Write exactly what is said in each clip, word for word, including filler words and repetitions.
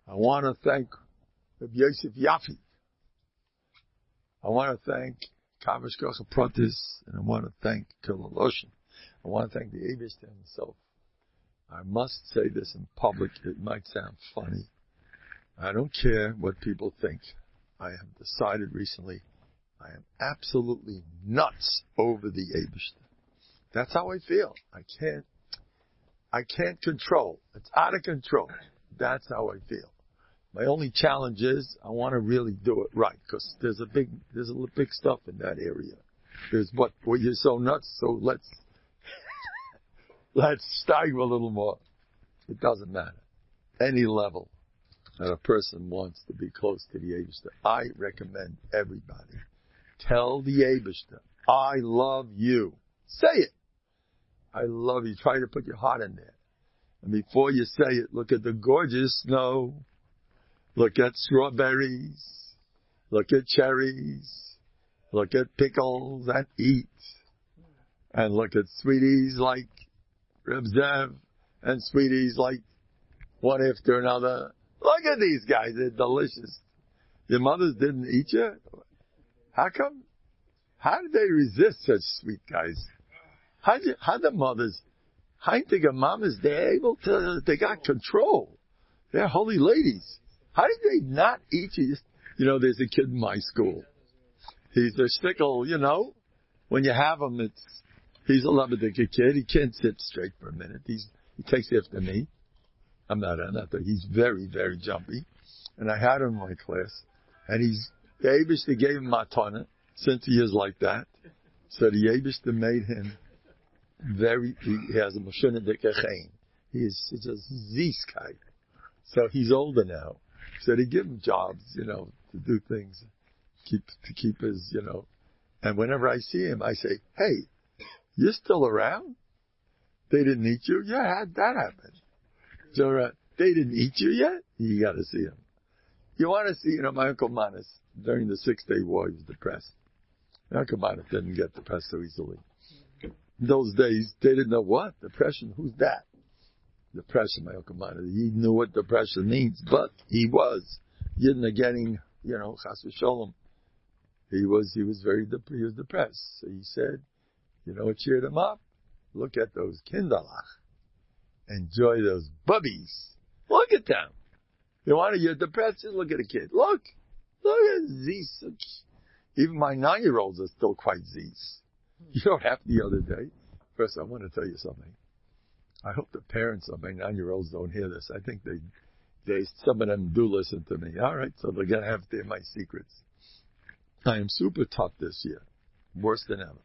I want to thank Rabbi Yosef Yafi. I want to thank Kavish Kocha Protis, and I want to thank Kilaloshin. I want to thank the Eibishter himself. I must say this in public. It might sound funny. I don't care what people think. I have decided recently I am absolutely nuts over the Eibishter. That's how I feel. I can't, I can't control. It's out of control. That's how I feel. My only challenge is I want to really do it right, because there's a big, there's a big stuff in that area. There's what, well, you're so nuts, so let's, let's stagger a little more. It doesn't matter. Any level that a person wants to be close to the Eibishter, I recommend everybody. Tell the Eibishter, I love you. Say it. I love you. Try to put your heart in there. And before you say it, look at the gorgeous snow. Look at strawberries. Look at cherries. Look at pickles and eat. And look at sweeties like Reb Zev and sweeties like one after another. Look at these guys. They're delicious. Your mothers didn't eat you? How come? How did they resist such sweet guys? How did how the mothers, Heintiger mamas, they're able to, they got control. They're holy ladies. How did they not eat you? You know, there's a kid in my school. He's a stickle, you know. When you have him, it's, he's a Lebedeker kid. He can't sit straight for a minute. He's, he takes after me. I'm not, I'm not there. He's very, very jumpy. And I had him in my class. And he's, the Eibishter gave him matana, since he is like that. So the Eibishter made him very, he has a Moshe Dekechain. He is, he's a Ziskai. So he's older now. So they give him jobs, you know, to do things, keep, to keep his, you know. And whenever I see him, I say, hey, you're still around? They didn't eat you? Yeah, how'd that happen? So, uh, they didn't eat you yet? You gotta see him. You wanna see, you know, my Uncle Manas, during the Six-Day War, he was depressed. My Uncle Manas didn't get depressed so easily. In those days, they didn't know what? Depression? Who's that? Depression, my Uncle Manas. He knew what depression means, but he was. Yidna getting, you know, chas v'sholom. He was, he was very, de- he was depressed. So he said, you know what cheered him up? Look at those kinderlach. Enjoy those bubbies. Look at them. You want to, you're depressed? Just look at a kid. Look. Look at these. Even my nine-year-olds are still quite Z's. You know what happened the other day? First, I want to tell you something. I hope the parents of my nine-year-olds don't hear this. I think they, they, some of them do listen to me. All right, so they're going to have to hear my secrets. I am super tough this year. Worse than ever.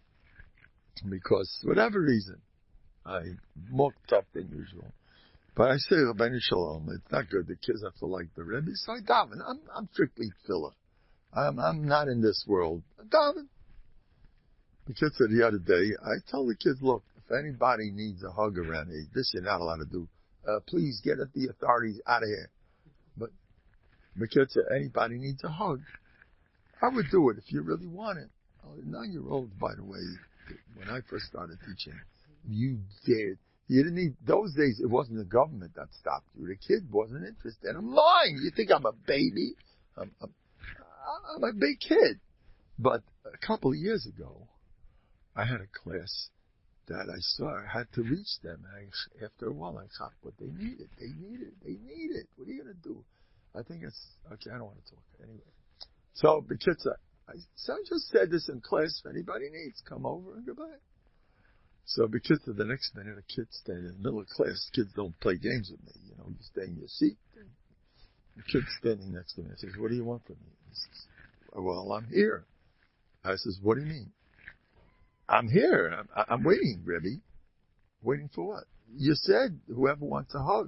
Because, whatever reason, I'm more tough than usual. But I say, Rabbeinu Shalom, it's not good. The kids have to like the Rebbe. So I daven. I'm, I'm strictly filler. I'm, I'm not in this world. I daven. The kid said the other day, I told the kids, look, if anybody needs a hug around here, this you're not allowed to do. Uh, please get the authorities out of here. But the kid said, anybody needs a hug. I would do it if you really want it. Oh, nine-year-olds, by the way, when I first started teaching, you dared. You didn't need, those days, it wasn't the government that stopped you. The kid wasn't interested. I'm lying. You think I'm a baby? I'm, I'm, I'm a big kid. But a couple of years ago, I had a class that I saw. I had to reach them. I, after a while, I thought, what they needed. They needed. They need it. What are you going to do? I think it's, okay, I don't want to talk. Anyway. So, the kids, I, so I just said this in class. If anybody needs, come over and goodbye. So, because of the next minute, a kid staying in the middle of class. Kids don't play games with me. You know, you stay in your seat. The kid's standing next to me. I says, what do you want from me? He says, well, I'm here. I says, what do you mean? I'm here. I'm, I'm waiting, Rebbe. Waiting for what? You said whoever wants a hug,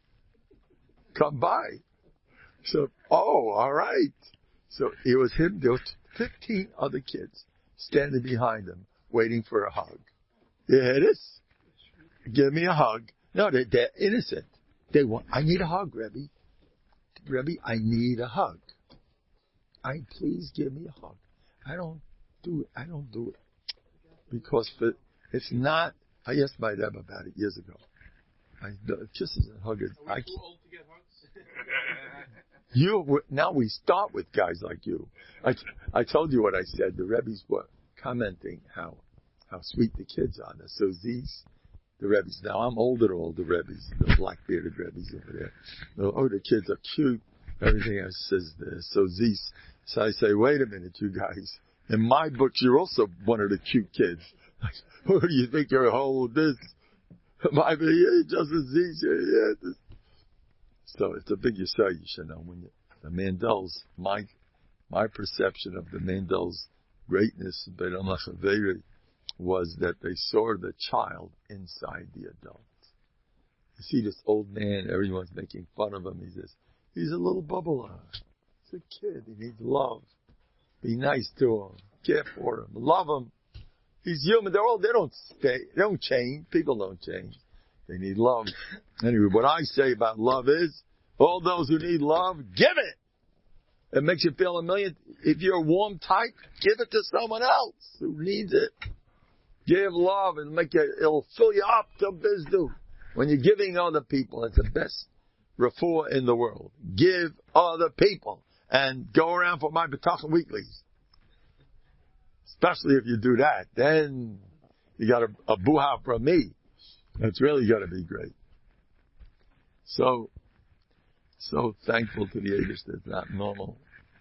come by. So, oh, all right. So it was him. There was fifteen other kids standing behind him, waiting for a hug. You hear this? Give me a hug. No, they're, they're innocent. They want, I need a hug, Rebbe. Rebbe, I need a hug. I, please give me a hug. I don't do it. I don't do it. Because for, it's not, I asked my Rebbe about it years ago. I, the kisses and hugging. Are we too old to get hugs? You now we start with guys like you. I, I told you what I said. The Rebbe's were commenting how how sweet the kids are. So these the Rebbe's. Now I'm older than all the Rebbe's, the black bearded Rebbe's over there. Oh, the kids are cute. Everything else says this. So these. So I say, wait a minute, you guys. In my books, you're also one of the cute kids. Who do you think you're holding this? My yeah, just as easy. Yeah, this. So it's a big yisai, you should know. When you, the Mandels, my my perception of the Mandels' greatness was that they saw the child inside the adult. You see this old man, everyone's making fun of him. He says, he's a little bubble. He's a kid. He needs love. Be nice to him. Care for him. Love him. He's human. They're all, they don't stay, they don't change. People don't change. They need love. Anyway, what I say about love is, all those who need love, give it. It makes you feel a million. If you're a warm type, give it to someone else who needs it. Give love and make you, it'll fill you up to bizdu. When you're giving other people, it's the best refuah in the world. Give other people and go around for my B'tachon weeklies. Especially if you do that, then you got a, a buha from me. That's really going to be great. So, so thankful to the Eibush that's not normal.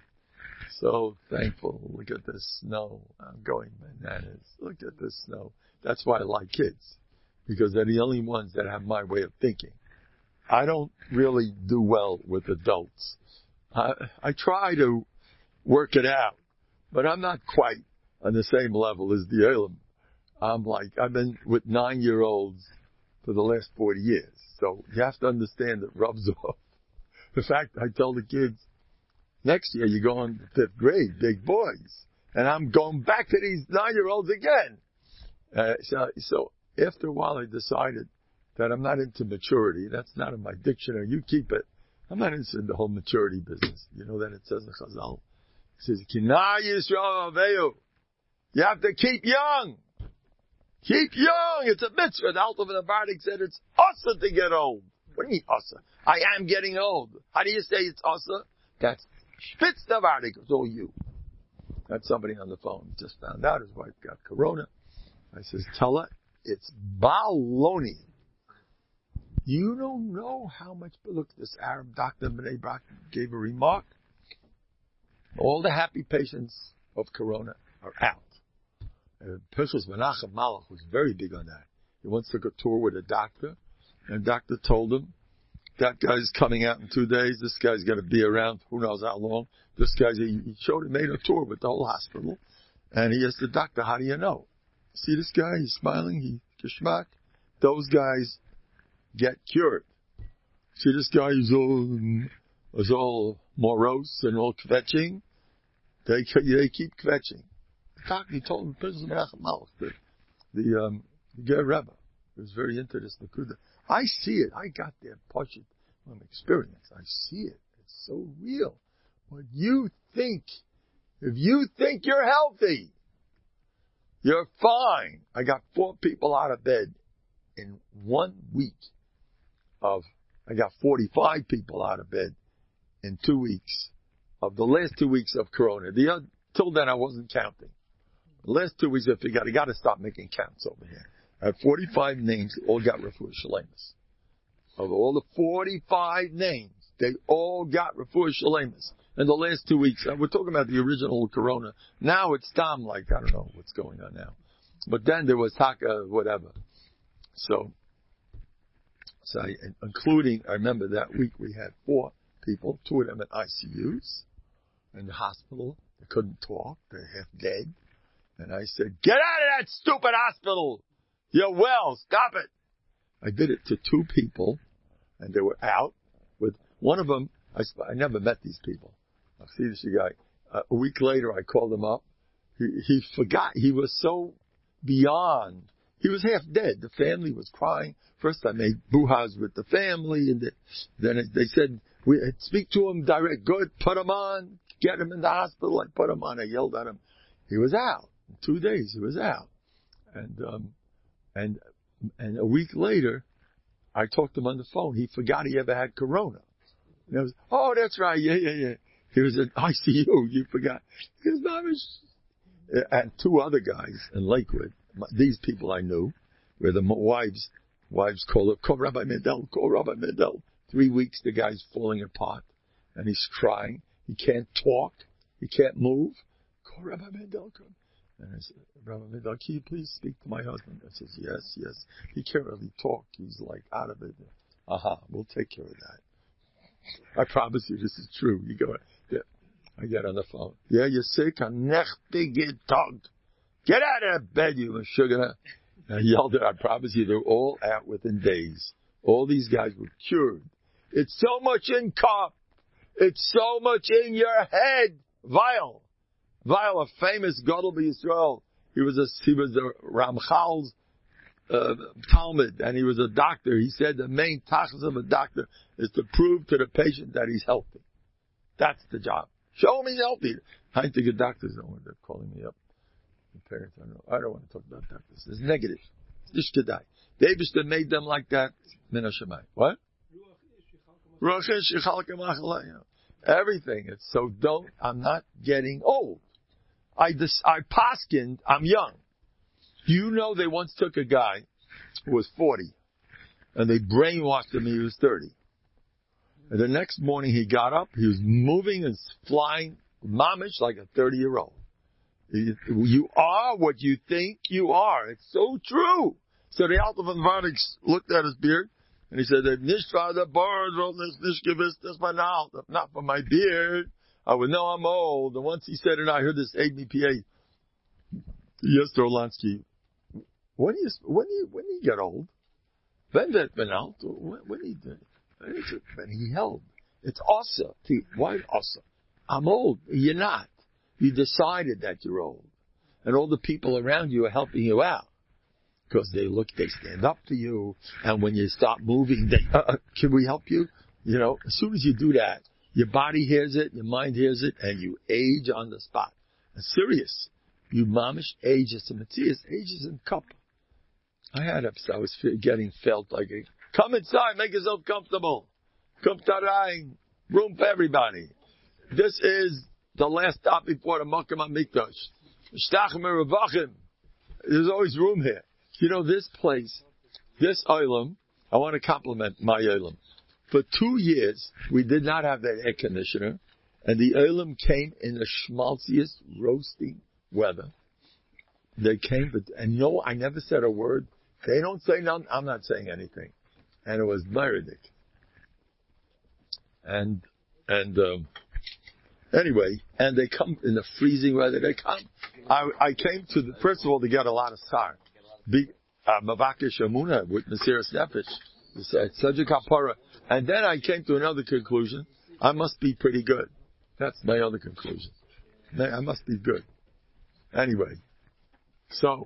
So thankful. Look at the snow. I'm going bananas. Look at the snow. That's why I like kids. Because they're the only ones that have my way of thinking. I don't really do well with adults. I, I try to work it out. But I'm not quite on the same level as the Elam. I'm like, I've been with nine-year-olds for the last forty years. So you have to understand it rubs off. In fact, I tell the kids, next year you're going to fifth grade, big boys. And I'm going back to these nine-year-olds again. Uh, so, so after a while I decided that I'm not into maturity. That's not in my dictionary. You keep it. I'm not into the whole maturity business. You know that it says in Chazal. It says, Kina Yisrael Aveyu. You have to keep young. Keep young. It's a mitzvah. The Alter of the Bardik said it's asa to get old. What do you mean asa? I am getting old. How do you say it's asa? That's spitz the Bardik. It's all you. Got somebody on the phone. Just found out his wife got corona. I says, tell her it's baloney. You don't know how much. Look, this Arab doctor B'nai Brak gave a remark. All the happy patients of corona are out. Uh, Pinchas Menachem Malach was very big on that. He once took a tour with a doctor, and the doctor told him, that guy's coming out in two days, this guy's going to be around who knows how long. This guy's, he, he showed him, made a tour with the whole hospital, and he asked the doctor, how do you know? See this guy, he's smiling, he, geschmack. Those guys get cured. See this guy, he's all, he's all morose and all kvetching. They, they keep kvetching. Doctor, he told him, the, the, um, the Ger Rebbe, he was very into this Nakuda. I see it. I got there, push it from experience. I see it. It's so real. What you think, if you think you're healthy, you're fine. I got four people out of bed in one week of, I got forty-five people out of bed in two weeks of the last two weeks of Corona. The other, till then I wasn't counting. The last two weeks, I figured I got to stop making counts over here. I had forty-five names, all got refuah shalemus. Of all the forty-five names, they all got refuah shalemus. In the last two weeks, we're talking about the original Corona. Now it's Tom, like, I don't know what's going on now. But then there was Taka, whatever. So, so I, including, I remember that week we had four people, two of them at I C Us, in the hospital. They couldn't talk. They're half dead. And I said, get out of that stupid hospital! You're well, stop it! I did it to two people, and they were out with, one of them, I, I never met these people. I see this guy. Uh, a week later, I called him up. He, he forgot. He was so beyond. He was half dead. The family was crying. First, I made buhas with the family, and the, then it, they said, we speak to him direct. Good, put him on. Get him in the hospital. I put him on. I yelled at him. He was out. In two days, he was out. And, um, and, and a week later, I talked to him on the phone. He forgot he ever had corona. And I was, oh, that's right. Yeah, yeah, yeah. He was at I C U. You forgot. His mom was, and two other guys in Lakewood. These people I knew, where the wives, wives call it, call Rabbi Mendel, call Rabbi Mendel. Three weeks, the guy's falling apart, and he's crying. He can't talk. He can't move. Call Rabbi Mendel. Come. And I said, Rabbi Mendel, can you please speak to my husband? I says, yes, yes. He can't really talk. He's like out of it. Aha, uh-huh, we'll take care of that. I promise you this is true. You go, yeah. I get on the phone. Yeah, you're sick? Get out of bed, you sugar. I yelled at, I promise you, they're all out within days. All these guys were cured. It's so much in cup. It's so much in your head. Vile. Vile, a famous Gadol B'Yisrael. He was a, he was a Ramchal's uh, Talmud, and he was a doctor. He said the main task of a doctor is to prove to the patient that he's healthy. That's the job. Show him he's healthy. I think the doctors don't want, they're calling me up. The parents, I don't know. I don't want to talk about doctors. It's negative. This could die. The Eibishter made them like that. Min Hashemayim. What? Everything. It's so don't, I'm not getting old. I dis, I paskined, I'm young. You know they once took a guy who was forty and they brainwashed him he was thirty. And the next morning he got up, he was moving and flying mamish like a thirty year old. You are what you think you are. It's so true. So the Alter von Vardig looked at his beard and he said, not for my beard. I would know I'm old. And once he said it, I heard this A B P A. Yes, Orlansky. When you, when you, when you get old, when that been out, when, when he did, when he held. It's also, why also? I'm old. You're not. You decided that you're old. And all the people around you are helping you out. Because they look, they stand up for you. And when you stop moving, they, uh, uh, can we help you? You know, as soon as you do that, your body hears it, your mind hears it, and you age on the spot. It's serious. You mamish age is a Matthias. Age is in cup. I had ups. I was getting felt like a, come inside, make yourself comfortable. Come tarayin. Room for everybody. This is the last stop before the Makam HaMikdash. Shtachim Revachim. There's always room here. You know, this place, this Olam, I want to compliment my Olam. For two years, we did not have that air conditioner, and the Olam came in the schmaltziest, roasting weather. They came, but, and no, I never said a word. They don't say nothing, I'm not saying anything. And it was Meridic. And, and, um, anyway, and they come in the freezing weather. They come. I, I came to the, first of all, to get a lot of sar. Mavakesh Amuna with Mesiras Nefesh. It's such a kapara. And then I came to another conclusion. I must be pretty good. That's my other conclusion. I must be good. Anyway. So,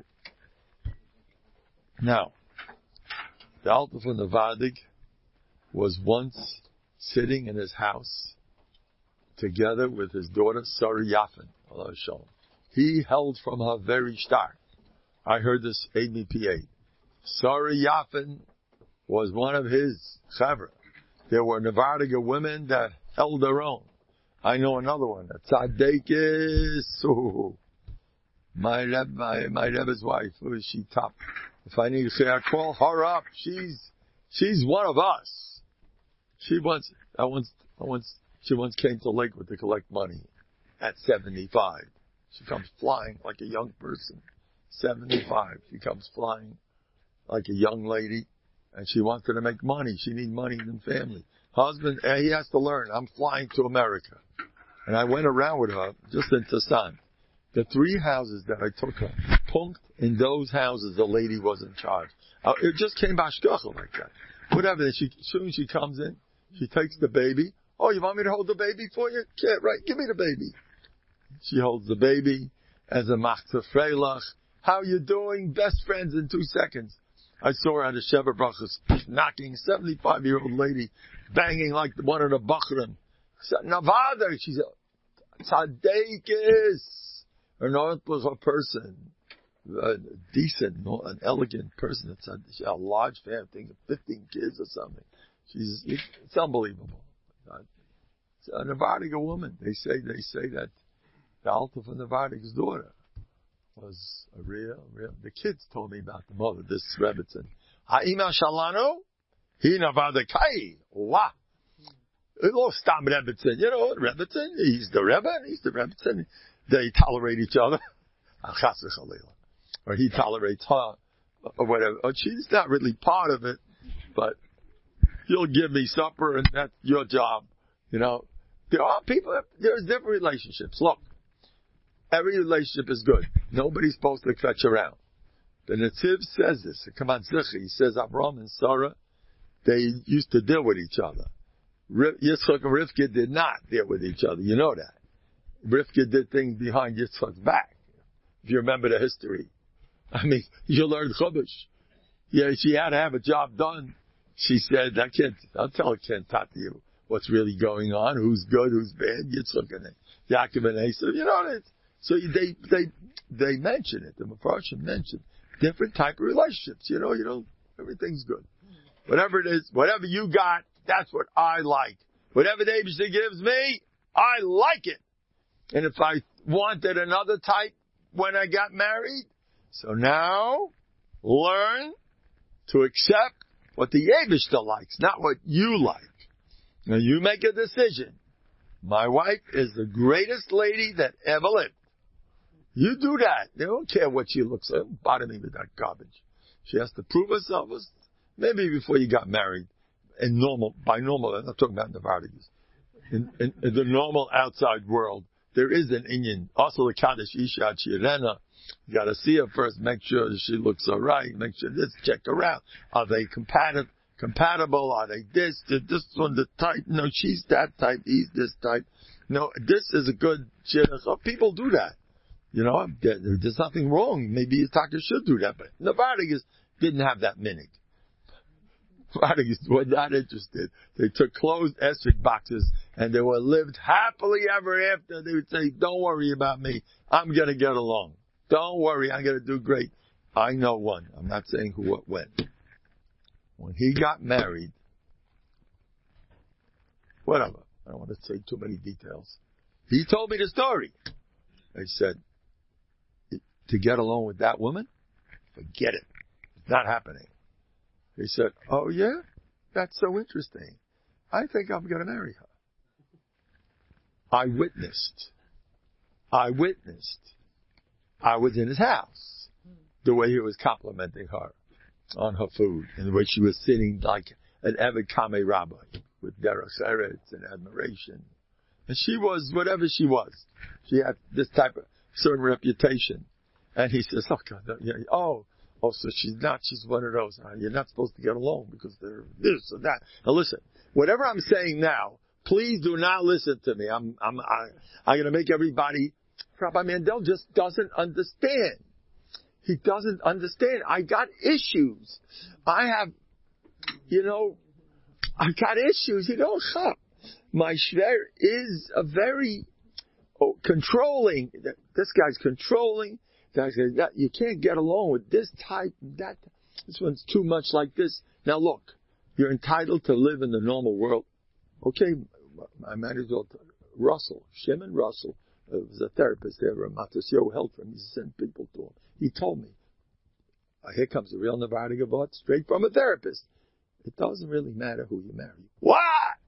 now, the Alter von der Vardig was once sitting in his house together with his daughter, Sarah Yafen. He held from her very start. I heard this A B P A. Sarah Yafen was one of his chavra. There were Nevardiga women that held their own. I know another one, a Tzadekis. Oh, my Reb, my, my Rebbe's wife, who is she top? If I need to say, I call her up. She's, she's one of us. She once, I once, I once, she once came to Lakewood to collect money at seventy-five. She comes flying like a young person. seventy-five. She comes flying like a young lady. And she wanted to make money. She needs money in the family. Husband, he has to learn. I'm flying to America. And I went around with her, just in Tassan. The three houses that I took her, punked in those houses, the lady was in charge. Uh, it just came bashkacha like that. Whatever. She, as soon as she comes in, she takes the baby. Oh, you want me to hold the baby for you? Yeah, right. Give me the baby. She holds the baby as a machzah freilach. How you doing? Best friends in two seconds. I saw her at a Sheva Brachas knocking, seventy-five-year-old lady, banging like one of the Bachrim. Navada, she's a tzadekis, an orthodox person, a decent, an elegant person. It's a, a large family, I think, fifteen kids or something. She's, it's unbelievable. a Novardic woman. They say they say that the Alta from Novardic's daughter was a real, real. The kids told me about the mother, this Rebbitzin. Ha'ima Shalano, he Novardikai. Wow. Oh, stop Rebbitzin. You know, Rebbitzin, he's the Rebbe and he's the Rebbitzin. They tolerate each other. Or he tolerates her, or whatever. Or she's not really part of it, but you'll give me supper and that's your job. You know, there are people, there's different relationships. Look, every relationship is good. Nobody's supposed to fetch around. The Netziv says this. Come on, Zichi. He says Abraham and Sarah, they used to deal with each other. Yitzchak and Rivka did not deal with each other. You know that. Rivka did things behind Yitzchak's back. If you remember the history. I mean, you learn Chumash. Yeah, she had to have a job done. She said, I can't, I'll tell her, can't talk to you what's really going on, who's good, who's bad, Yitzchak and Yaakov and Esau. You know, so they, they, they mention it. The Mepharshim mention different type of relationships. You know, you know, everything's good. Whatever it is, whatever you got, that's what I like. Whatever the Eibishter gives me, I like it. And if I wanted another type when I got married, so now learn to accept what the Eibishter likes, not what you like. Now you make a decision. My wife is the greatest lady that ever lived. You do that. They don't care what she looks like. Don't bother me with that garbage. She has to prove herself. Maybe before you got married. In normal, by normal, I'm not talking about Novardics. In, in, in the normal outside world, there is an Indian. Also the Kaddish Isha Chirena. You gotta see her first, make sure that she looks alright, make sure this, check her out. Are they compatible? Compatible? Are they this? This one the type? No, she's that type. He's this type. No, this is a good shit. So people do that. You know, there's nothing wrong. Maybe a doctor should do that, but Novardics didn't have that many. Novardics were not interested. They took closed esrog boxes and they were lived happily ever after. They would say, don't worry about me. I'm going to get along. Don't worry. I'm going to do great. I know one. I'm not saying who or when. When he got married, whatever. I don't want to say too many details. He told me the story. I said, to get along with that woman? Forget it. It's not happening. He said, oh yeah? That's so interesting. I think I'm going to marry her. I witnessed. I witnessed. I was in his house. The way he was complimenting her on her food. And the way she was sitting like an Eved Kamei Rabbi with derech eretz and admiration. And she was whatever she was. She had this type of certain reputation. And he says, oh, God, yeah, oh, oh, so she's not, she's one of those. Uh, you're not supposed to get along because they're this or that. Now listen, whatever I'm saying now, please do not listen to me. I'm, I'm, I, I'm going to make everybody, Rabbi Mandel just doesn't understand. He doesn't understand. I got issues. I have, you know, I got issues. You know, my shver is a very oh, controlling. This guy's controlling. That you can't get along with this type, that, this one's too much like this. Now look, you're entitled to live in the normal world. Okay, I might as well, Russell, Shimon Russell, uh, was a therapist there, Matasio helped him, he sent people to him. He told me, uh, here comes a real Novardic Avot, straight from a therapist. It doesn't really matter who you marry. What?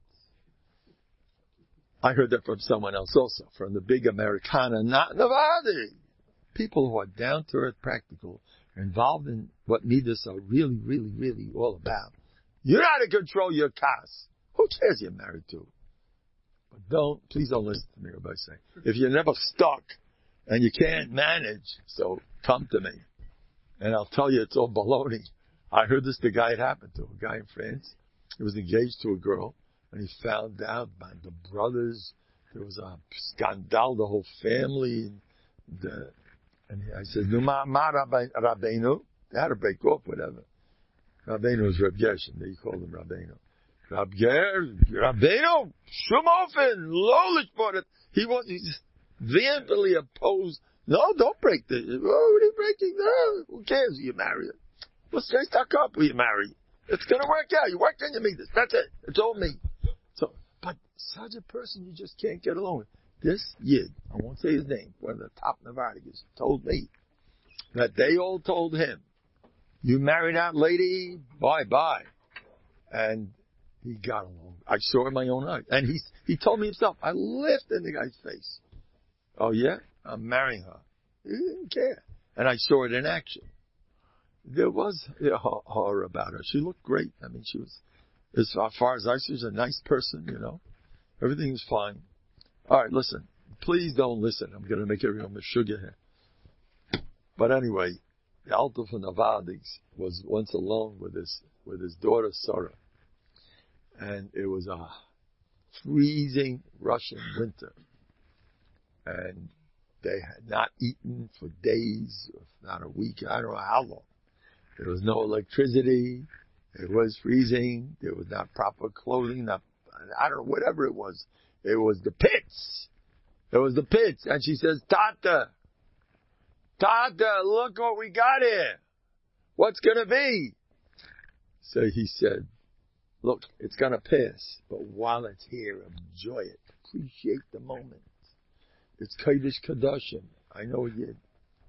I heard that from someone else also, from the big Americana, not Novardic. People who are down to earth, practical, are involved in what midas are really, really, really all about. You're not to control your kas. Who cares you're married to? But don't, please don't listen to me by saying, if you're never stuck and you can't manage, so come to me. And I'll tell you it's all baloney. I heard this the guy it happened to, a guy in France. He was engaged to a girl and he found out by the brothers, there was a scandal, the whole family, the, and I said, no, ma, ma Rabbeinu. They had to break off, whatever. Rabbeinu was Reb Gershon. They called him Rabbeinu. Rab Ger, Rabbeinu, Shumofen, Lolish, he was, he just vehemently opposed. No, don't break this. Oh, what are you breaking? No, who cares? You marry it. Well, stay stuck up when you marry. It's gonna work out. You work on your meters. That's it. It's all me. So, but such a person you just can't get along with. This Yid, I won't say his name, one of the top Nevadigas, told me that they all told him, you marry that lady, bye-bye. And he got along. I saw it in my own eyes. And he, he told me himself, I laughed in the guy's face. Oh yeah? I'm marrying her. He didn't care. And I saw it in action. There was a horror about her. She looked great. I mean, she was, as far as I see, she was a nice person, you know. Everything was fine. All right, listen. Please don't listen. I'm going to make everyone a sugar here. But anyway, the Alter from Nevadigs was once alone with his, with his daughter, Sarah. And it was a freezing Russian winter. And they had not eaten for days, if not a week, I don't know how long. There was no electricity. It was freezing. There was not proper clothing. Not, I don't know, whatever it was. It was the pits. It was the pits. And she says, Tata, Tata, look what we got here. What's going to be? So he said, look, it's going to pass. But while it's here, enjoy it. Appreciate the moment. It's Kodesh Kadashim. I know a Yid.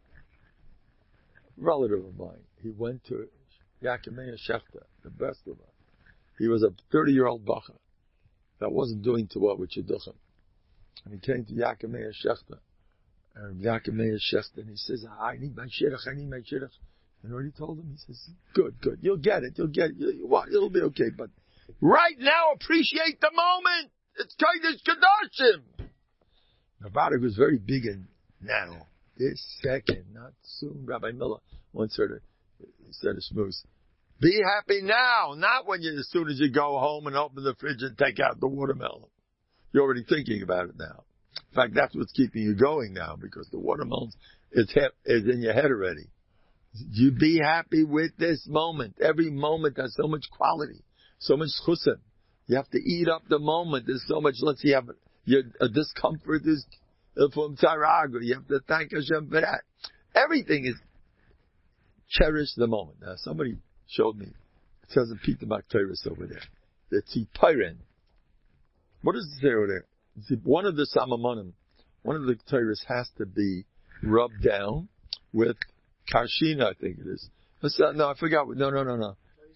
Relative of mine. He went to Yaakimea Shechter, the best of them. He was a thirty-year-old bacher that wasn't doing too well with Shidduchim. And he came to Yaakimea Shechter. And Yaakimea Shechter, and he says, I need my shidduch, I need my shidduch. And what he told him, he says, good, good, you'll get it, you'll get it, you'll, it'll be okay, but right now appreciate the moment. It's Kodesh Kadashim. Nevada was very big in now. This second, not soon. Rabbi Miller once heard it. He said a smooth. Be happy now, not when you, as soon as you go home and open the fridge and take out the watermelon. You're already thinking about it now. In fact, that's what's keeping you going now, because the watermelon is, he- is in your head already. You be happy with this moment. Every moment has so much quality, so much chusim. You have to eat up the moment. There's so much, let's see, have your a discomfort is from Tarago. You have to thank Hashem for that. Everything is cherish the moment. Now, somebody showed me. It says in Peter Makteris over there. The Tzipiren. What does it say over there? See, one of the Samamonim, one of the Torahs has to be rubbed down with Kashina, I think it is. No, I forgot. No, no, no, no.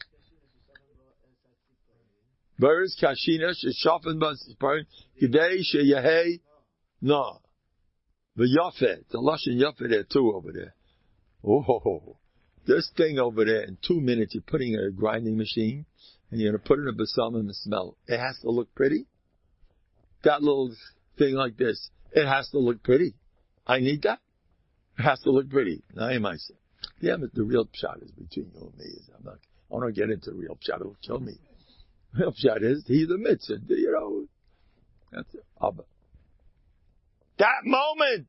Beres Kashina, Sheshafen Bas Tzipiren, Gidei Sheyahei, no. The Yafet, the Lashon Yafet there too over there. Oh, this thing over there, in two minutes, you're putting it in a grinding machine, and you're going to put it in a basam and smell. It has to look pretty. That little thing like this, it has to look pretty. I need that. It has to look pretty. Now, I might say, yeah, but the real shot is between you and me. I'm not, I don't get into real shot. It'll kill me. Real shot is, he's a mitzvah, you know. That's it. Abba. That moment,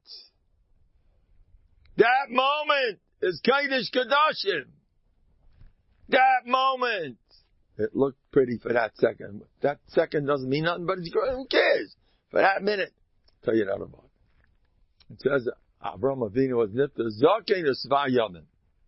that moment is Kodesh Kadashim. That moment. It looked pretty for that second. That second doesn't mean nothing, but it's good. Who cares? For that minute. I'll tell you that about it. It says, Avraham Avinu was nifta zaken usva yamin.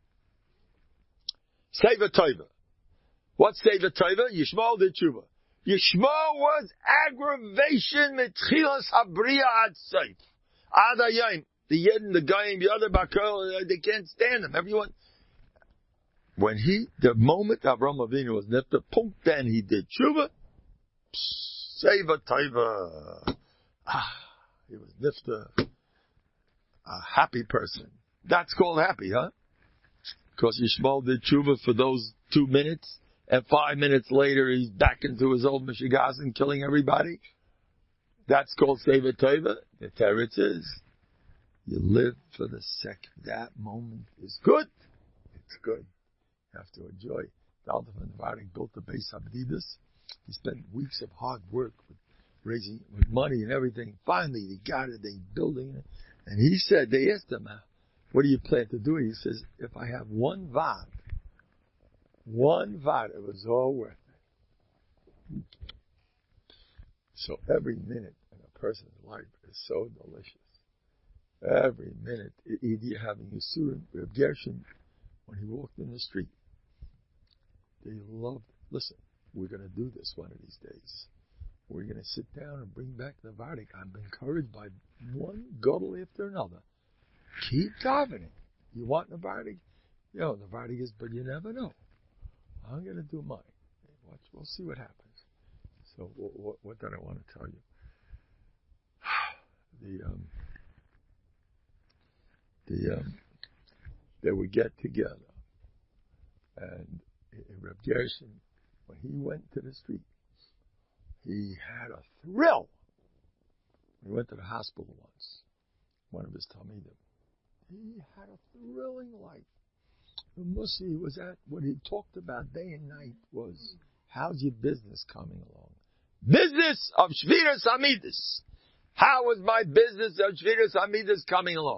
Seva Tova. What's Seva Tova? Yishmael did tshuva. Yishmael was aggravation mitchilas habriya ad seif. Ad hayom. The Yid and the Goyim, the other Bakol, they can't stand him. Everyone. When he, the moment Avraham Avinu was nifta, punk, then he did tshuva. Seva Tova. Ah, he was nifta. A happy person. That's called happy, huh? Because Yishmael did tshuva for those two minutes, and five minutes later he's back into his old Mishigas and killing everybody. That's called Seva Tova. The teretz is, you live for the second. That moment is good. It's good. You have to enjoy. The Alter from Nevada built the base Abdidus. He spent weeks of hard work with raising with money and everything. Finally, they got it. They building it. And he said, they asked him, what do you plan to do? He says, if I have one vav, one vav, it was all worth it. So every minute in a person's life is so delicious. Every minute, either having a surah, Reb Gershon, when he walked in the street, they loved it. Listen, we're going to do this one of these days. we're going to sit down and bring back the Vardik. I'm encouraged by one gadol after another. Keep davening. You want the Vardik? You know, the Vardik is, but you never know. I'm going to do mine. Watch, we'll see what happens. So, what, what, what did I want to tell you? The, um, the, um, they would get together. And Reb Gershon, when he went to the street, he had a thrill. He went to the hospital once, one of his Talmidim. He had a thrilling life. The Mussar he was at, what he talked about day and night was, how's your business coming along? Business of Shviras Hamidus. How is my business of Shviras Hamidus coming along?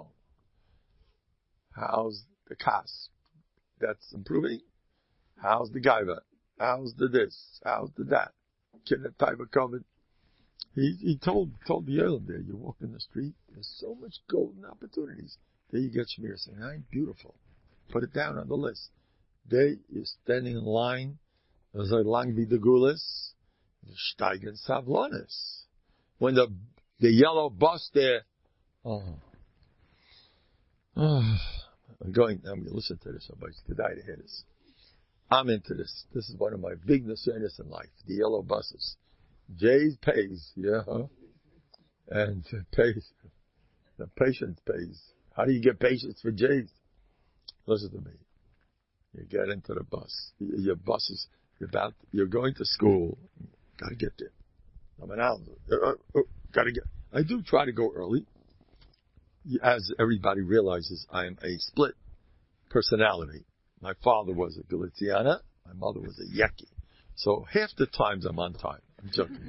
How's the Kas? That's improving. How's the Gaiva? How's the this? How's the that? Get that type of COVID. He he told told the Yolim there, you walk in the street, there's so much golden opportunities. There you get Shmir saying, I'm beautiful. Put it down on the list. There you're standing in line. There's a lang vidagulis, steigen savlonis. When the the yellow bus there, oh, oh, I'm going. I'm going to listen to this. Somebody's today to hear this. I'm into this. This is one of my big nesyanis in life. The yellow buses. Jay's pays, yeah, and pays. The patient pays. How do you get patience for Jay's? Listen to me. You get into the bus. Your bus is you're about. You're going to school. Got to get there. I'm an owl. Uh, uh, Got to get. I do try to go early. As everybody realizes, I am a split personality. My father was a Galiciana. My mother was a Yeki. So half the times I'm on time. I'm joking.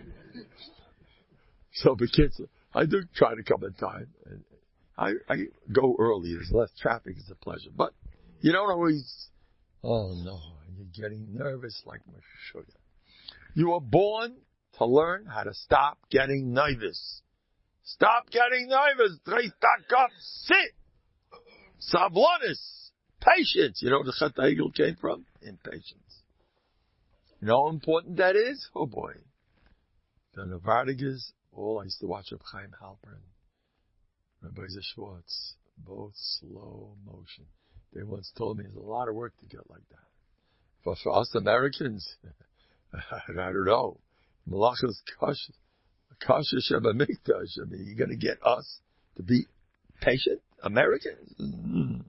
So the kids, I do try to come on time. And I, I go early. There's less traffic. It's a pleasure. But you don't always, oh no, you're getting nervous like Meshuggah. You were born to learn how to stop getting nervous. Stop getting nervous. Sit. Savlonis. Patience. You know where the Chet HaEgel came from? Impatience. You know how important that is? Oh boy. The Novardigas, all I used to watch of Chaim Halpern, Rabbi Schwartz, both slow motion. They once told me there's a lot of work to get like that. But for us Americans, I don't know. Malachas Kasha, Kasha Sheba Mikdash. I mean, you're going to get us to be patient Americans? Mm.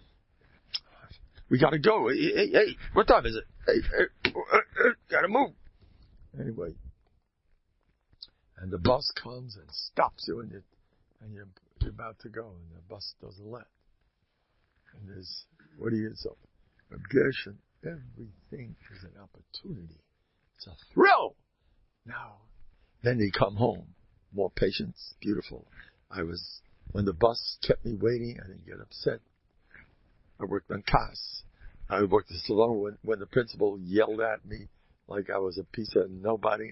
We got to go. Hey, hey, hey, what time is it? Hey, hey, uh, uh, got to move. Anyway, and the bus comes and stops you, and, you, and you're, you're about to go, and the bus doesn't let. And there's, what do you get? So, Gershon, everything is an opportunity. It's a thrill. Now, then they come home. More patience, beautiful. I was, when the bus kept me waiting, I didn't get upset. I worked on Kas. I worked in Salon when, when the principal yelled at me like I was a piece of nobody.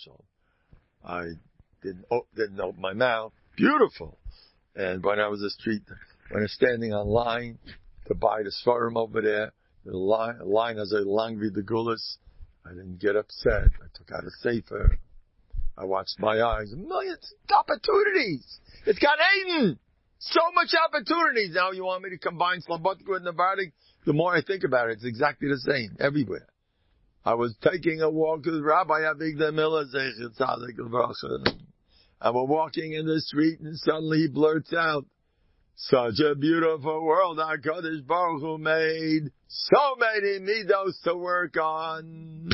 I didn't oh, didn't open my mouth. Beautiful. And when I was a street, when I was standing on line to buy the Sfarim over there, the line, line as a lang vidagulis, I didn't get upset. I took out a sefer. I watched my eyes. Millions of opportunities. It's got Aiden. So much opportunities. Now you want me to combine Slobodka with Novardik? The more I think about it, it's exactly the same everywhere. I was taking a walk with Rabbi Avigdor Miller, Zecher Tzadik L'Bracha, and we're walking in the street, and suddenly he blurts out, "Such a beautiful world HaKadosh Baruch Hu made. So many midos to work on."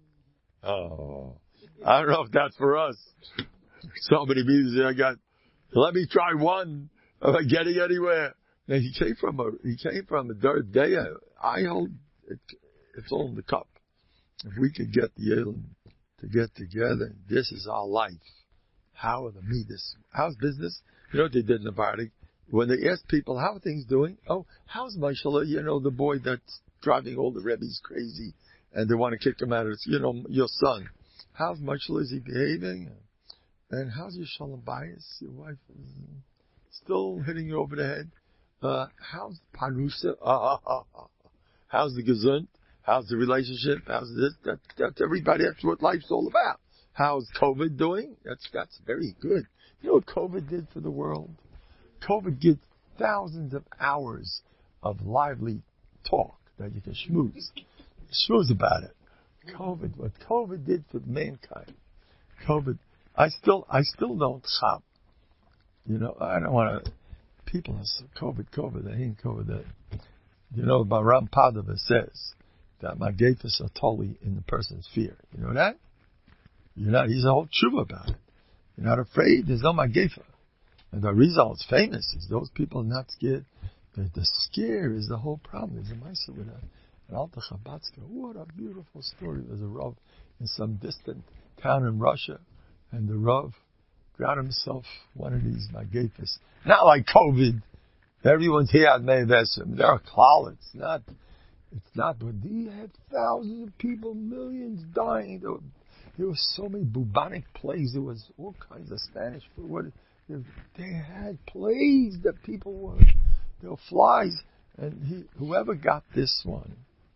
Oh, I don't know if that's for us. So many midos I got. Let me try one. Am I getting anywhere? Now, he came from a, he came from a third day. I hold, it, it's all in the cup. If we could get the Elam to get together, this is our life. How are the midas? How's business? You know what they did in the party? When they asked people, how are things doing? Oh, how's Mashallah? You know, the boy that's driving all the Rebbe's crazy and they want to kick him out of it. You know, your son. How's Mashallah? Is he behaving? And how's your Shalom Bayis? Your wife is still hitting you over the head. Uh, how's Panusa? Uh, uh, uh, how's the Gesund? How's the relationship? How's this? That, that's everybody. That's what life's all about. How's COVID doing? That's that's very good. You know what COVID did for the world? COVID did thousands of hours of lively talk that you can schmooze. Schmooze about it. COVID, what COVID did for mankind. COVID, I still, I still don't chop. You know, I don't want to, people are so COVID, COVID, they ain't COVID. That, you know, Baram Padava says that Magefis are totally in the person's fear. You know that? You're not, he's a whole tshuva about it. You're not afraid, there's no Magefa. And the result is famous, is those people are not scared. The, the scare is the whole problem. There's a Maisa with a, an Alta Chabadska. What a beautiful story. There's a Rav in some distant town in Russia, and the Rav got himself one of these Magefis. Not like COVID. Everyone's here at Mevesim. There are klal. It's not, it's not, but he had thousands of people, millions dying. There were, there were so many bubonic plagues. There was all kinds of Spanish food. They had plagues that people were, there were flies. And he, whoever got this one,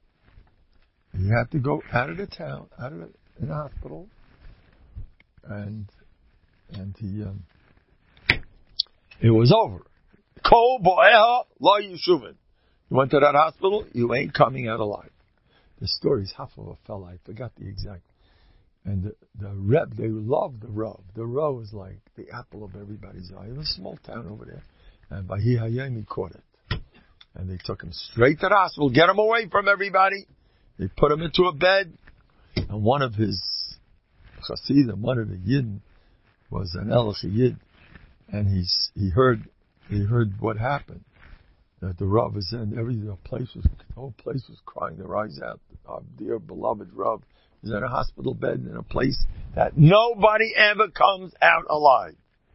he had to go out of the town, out of the, in the hospital, and and he, um, it was over. Kol bo'eha lo yeshuvin. You went to that hospital, you ain't coming out alive. The story is half of a fella. I forgot the exact. And the, the Reb, they loved the Rav. The Rav was like the apple of everybody's eye. It was a small town over there. And Vahi Hayim, he caught it. And they took him straight to the hospital, get him away from everybody. They put him into a bed. And one of his Chassidim, one of the Yidden, was an Elach Yid. And he's, he heard, he heard what happened. That the Rav was in, every, the place was, the whole place was crying their eyes out. Our dear beloved Rav is in a hospital bed in a place that nobody ever comes out alive.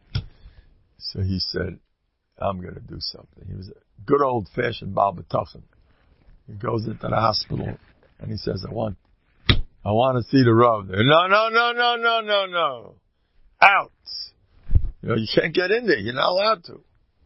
So he said, I'm going to do something. He was a good old-fashioned Baal B'tachon. He goes into the hospital and he says, I want, I want to see the Rav there. No, no, no, no, no, no, no. Out. You know, you can't get in there. You're not allowed to.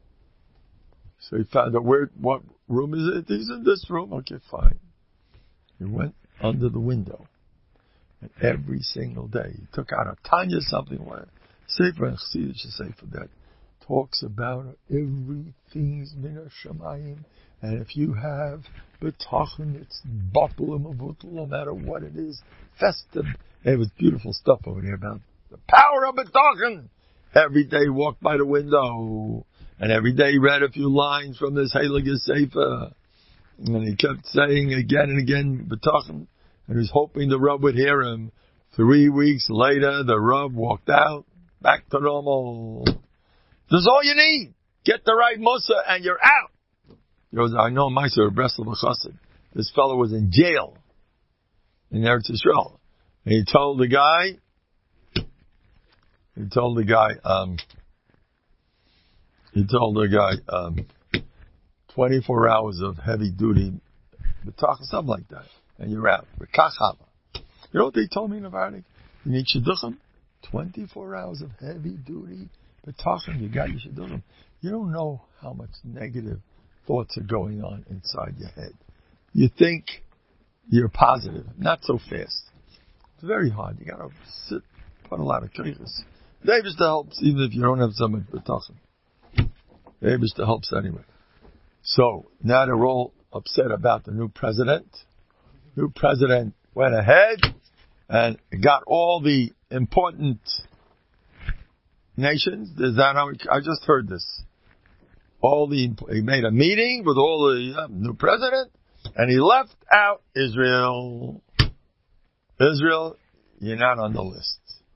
So he found out where, what room is it? He's in this room. Okay, fine. He went under the window. And every single day, he took out a Tanya something, one Sefer and Chassidus Sefer that talks about everything's Min Hashamayim, and if you have B'tachon, it's Batul and Mavutul, no matter what it is, festive. It was beautiful stuff over there about the power of B'tachon. Every day he walked by the window, and every day he read a few lines from this Heilige Sefer, and he kept saying again and again B'tachon. And he was hoping the Rav would hear him. Three weeks later, the Rav walked out, back to normal. This is all you need. Get the right Musa and you're out. He goes, I know my sir, Breslov Chassid. This fellow was in jail in Eretz Yisrael. And he told the guy, he told the guy, um, he told the guy, um, twenty-four hours of heavy duty, something like that. And you're out. You know what they told me in Navardik? You need shidduchim. twenty-four hours of heavy duty betachim. You got your shidduchim. You don't know how much negative thoughts are going on inside your head. You think you're positive. Not so fast. It's very hard. You gotta sit, put a lot of kreiches. The Eibishter helps even if you don't have so much betachim. The Eibishter helps anyway. So, now they're all upset about the new president. New president went ahead and got all the important nations. Is that how I just heard this? All the he made a meeting with all the uh, new president, and he left out Israel. Israel, you're not on the list.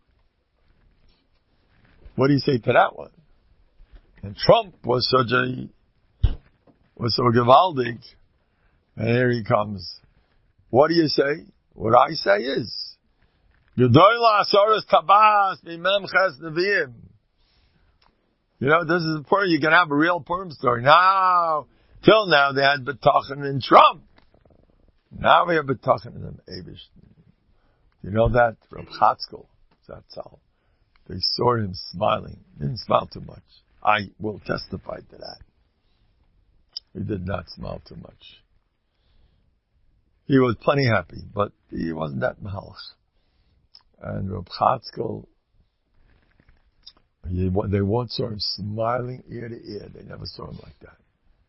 What do you say to that one? And Trump was such a was so gewaldig, and here he comes. What do you say? What I say is, you know, this is important. You can have a real Purim story. Now, till now they had B'tachon in Trump. Now we have B'tachon in the Eibush. You know that from Chatzkel, that's all. They saw him smiling. He didn't smile too much. I will testify to that. He did not smile too much. He was plenty happy, but he wasn't that mahalach. And Reb Chatzkel, he, they once saw him smiling ear to ear. They never saw him like that.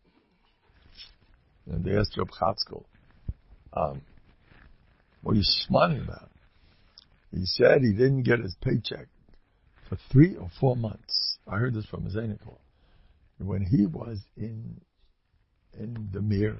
And they asked Reb Chatzkel, um, what are you smiling about? He said he didn't get his paycheck for three or four months. I heard this from Zanikol. When he was in in the Mir,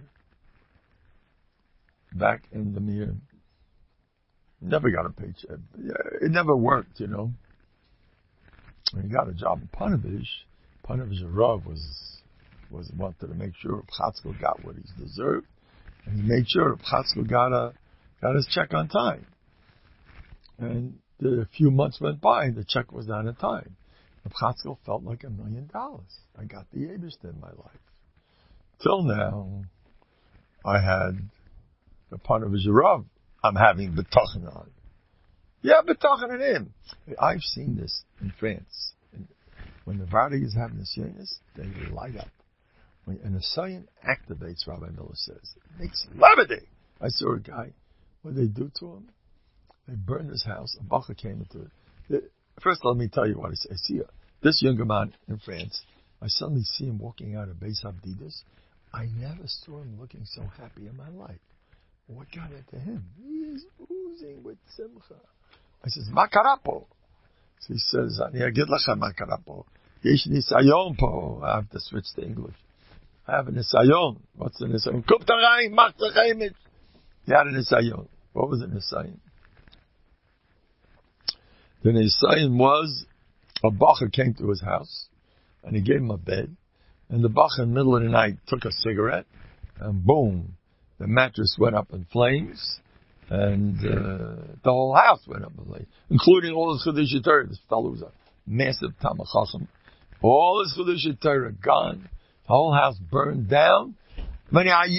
back in the Mir, never got a paycheck. It never worked, you know. When he got a job in Panovich, Panovich Rav was was wanted to make sure Chatzkel got what he deserved, and he made sure Chatzkel got a got his check on time. And a few months went by, and the check was not in time. And Chatzkel felt like a million dollars. I got the Eibishter in my life. Till now, I had the Panovich Rav I'm having betachin on. Yeah, betachin on him. I've seen this in France. When the Vardy is having the Sienis, they light up. When an Asayan activates, Rabbi Miller says, it makes levity. I saw a guy, what did they do to him? They burned his house. A bacha came into it. First, let me tell you what I see. I see a, this younger man in France. I suddenly see him walking out of Beis Abdidus. I never saw him looking so happy in my life. What got into him? He is oozing with simcha. I says, Makarapo. So he says, Ani agid lacha Makarapo. Yesh nisayon po. I have to switch to English. I have a nisayon. What's the nisayon? Kuptarayim, machtachayimit. He had a nisayon. What was the nisayon? The nisayon was, a bacha came to his house, and he gave him a bed, and the bacha in the middle of the night took a cigarette, and boom, the mattress went up in flames, and uh, the whole house went up in flames, including all his Chiddushei Torah. This fellow was a massive Talmid Chacham. All his Chiddushei Torah gone. The whole house burned down. He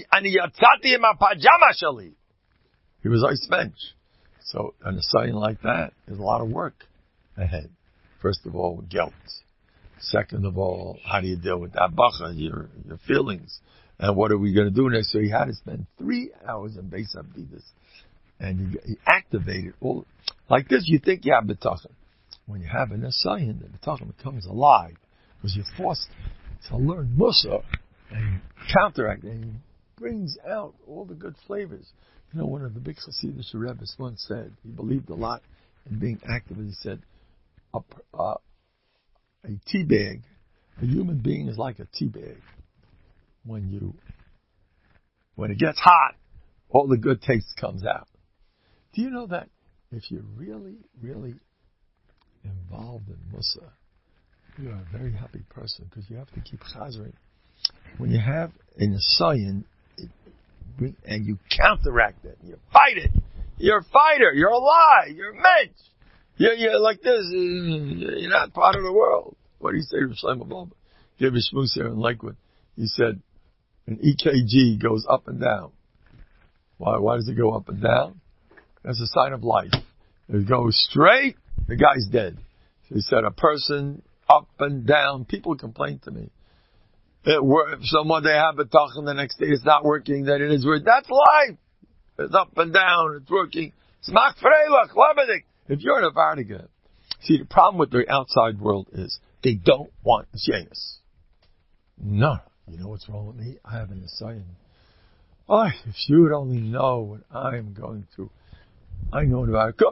was ice bench. So, and a sign like that, there's a lot of work ahead. First of all, guilt. Second of all, how do you deal with that bacha, your your feelings? And what are we going to do next? So he had to spend three hours in Beis Abdidus. And he, he activated all, like this, you think you have betachin. When you have an asayin, the betachin becomes alive. Because you're forced to learn Musa and counteract it. And he brings out all the good flavors. You know, one of the big Hasidic Rebbe's once said, he believed a lot in being active. He said, a, uh, a tea bag, a human being is like a tea bag. When you, when it gets hot, all the good taste comes out. Do you know that if you're really, really involved in Musa, you're a very happy person because you have to keep chazering. When you have an asayin, and you counteract it, you fight it, you're a fighter, you're alive, you're a mensch. You're, you're like this, you're not part of the world. What do you say to Shlomo Baba? He gave a shmooze here in Lakewood. He said, an E K G goes up and down. Why, why does it go up and down? That's a sign of life. If it goes straight, the guy's dead. So he said, a person up and down, people complain to me. It works. Someone they have a tachon, the next day it's not working, then it is working. That's life. It's up and down, it's working. Smach freilach, lebedik. If you're in a Vardiga, see, the problem with the outside world is they don't want the Shaynas. No. You know what's wrong with me? I have an assignment. Oh, if you would only know what I'm going through. I know about it.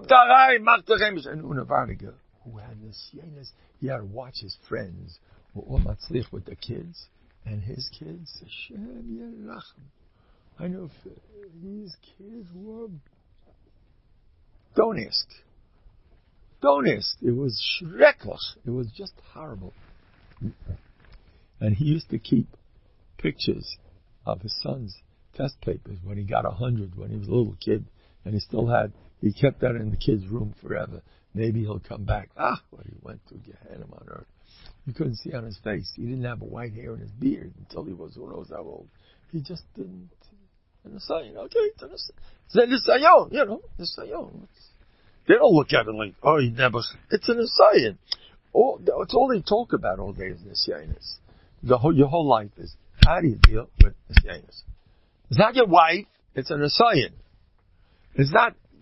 Who had the Shaynas, he had to watch his friends with the kids. And his kids, Hashem Yerachem. I know if these kids were. Don't ask. Don't ask. It was schrecklich. It was just horrible. And he used to keep pictures of his son's test papers when he got a hundred when he was a little kid, and he still had. He kept that in the kid's room forever. Maybe he'll come back. Ah, what he went through, Gehenna on earth. You couldn't see on his face. He didn't have a white hair in his beard until he was who knows how old. He just didn't. And the sayon, okay, it's an sayon, you know, the sayon. They don't look at it like, oh, he never. It's an sayon. All it's all they talk about all day is nisyanis. The whole your whole life is how do you deal with nisyanis? It's not your wife. It's an sayon. It's not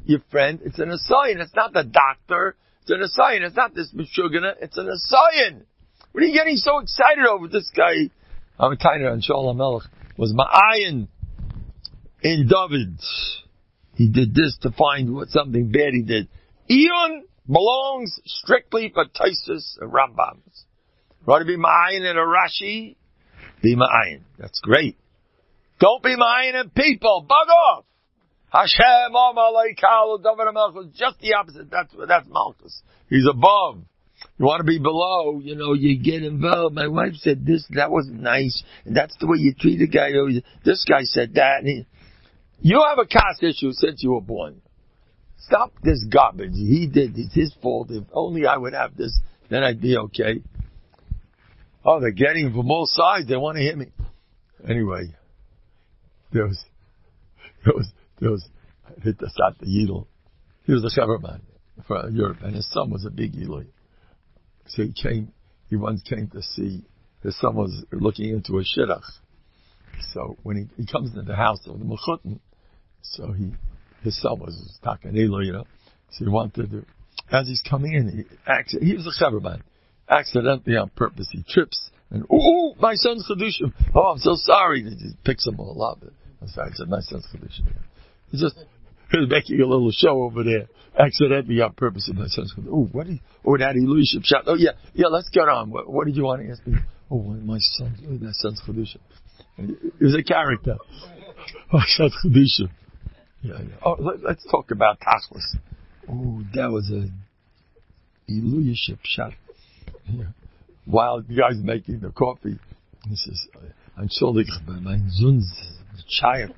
your friend. It's an asayin. It's not the doctor. It's an asayin. It's not this Meshugana. It's an asayin. What are you getting so excited over? This guy, I'm kind of on Shalom Melech, was ma'ayin in David. He did this to find what something bad he did. Iyun belongs strictly for Taisus and Rambams. Want to be ma'ayin in a Rashi? Be ma'ayin. That's great. Don't be ma'ayin in people. Bug off. Hashem Amalei Kal David HaMelech was just the opposite. That's that's Malchus. He's above. You want to be below, you know, you get involved. My wife said this, that wasn't nice, and that's the way you treat a guy. This guy said that. And he, you have a caste issue since you were born. Stop this garbage. He did. It's his fault. If only I would have this, then I'd be okay. Oh, they're getting from all sides. They want to hit me. Anyway, there was, there was, there was, hit the Sat the Yidel. He was a Sheverman from Europe, and his son was a big Yidel. So he came, he once came to see, his son was looking into a shidduch. So when he, he comes into the house of the Mechutin, so he, his son was talking Elo, you know. So he wanted to, as he's coming in, he, accident, he was a Sheverman. Accidentally on purpose, he trips, and, ooh, my son's Chedushim. Oh, I'm so sorry. He picks them all up. I'm sorry, I said, my son's Chedushim. He just, he was making a little show over there. Accidentally on purpose, and my son's Chedushim. Ooh, what did he, oh, that Elushim shot. Oh, yeah, yeah, let's get on. What, what did you want to ask me? Oh, my son, oh, my son's Chedushim. He was a character. My son's Chedushim. Yeah, yeah. Oh, let, let's talk about Tachlis. Oh, that was a Elushim shot. Yeah. While the guy's making the coffee, he says, I'm sorry, my son's child.